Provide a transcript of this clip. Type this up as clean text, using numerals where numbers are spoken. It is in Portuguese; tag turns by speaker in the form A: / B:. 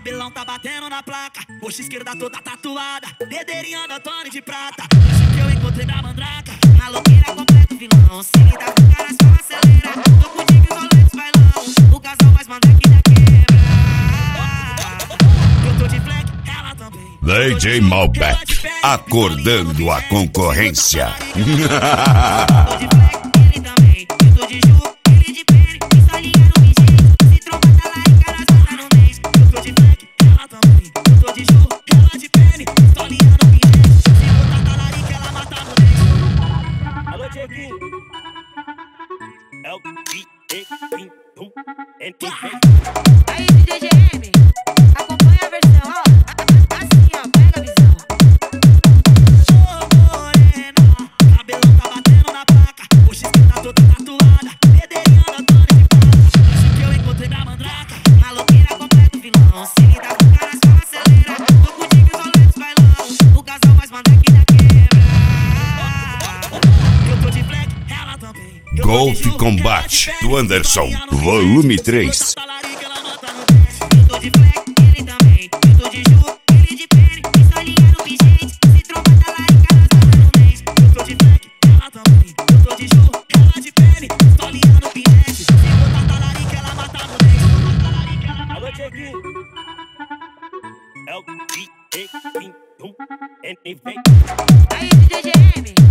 A: cabelão tá batendo na placa, coxa esquerda toda tatuada, dedeirinho da Tony de prata. Hoje que eu encontrei da mandraca, maloqueira completo vilão. Se me dá com cara só acelera, tô contigo isolante bailão. O casal mais manda que dá quebra. Eu tô de fleck, ela também.
B: DJ Malbec, acordando a concorrência.
C: Aí, DJ GM, acompanha a versão, ó. Assim, ó, pega a visão.
A: Ô morena, cabelão tá batendo na placa, coxa esquerda toda tatuada, dedeirinho da Tony de prata. Hoje que eu encontrei da mandraca, maloqueira completo vilão. Se me dá com cara só acelera, tô contigo isolante bailão. O casal mais manda que dá quebra. Eu tô de fleck, ela também.
B: Golf Combate do Anderson, volume 3.
A: Eu tô de fleck, ele também. Eu tô de ju, ele de pene. Isso alinha no pingente, se tromba tá larica na zona do mês. Eu tô de fleck, ela também. Eu tô de ju, ela de pene. Tô alinhando no pingente, se botar talarica ela mata no dente. Alô, Tchequinho. É o DJ.
C: Aí, DJ GM.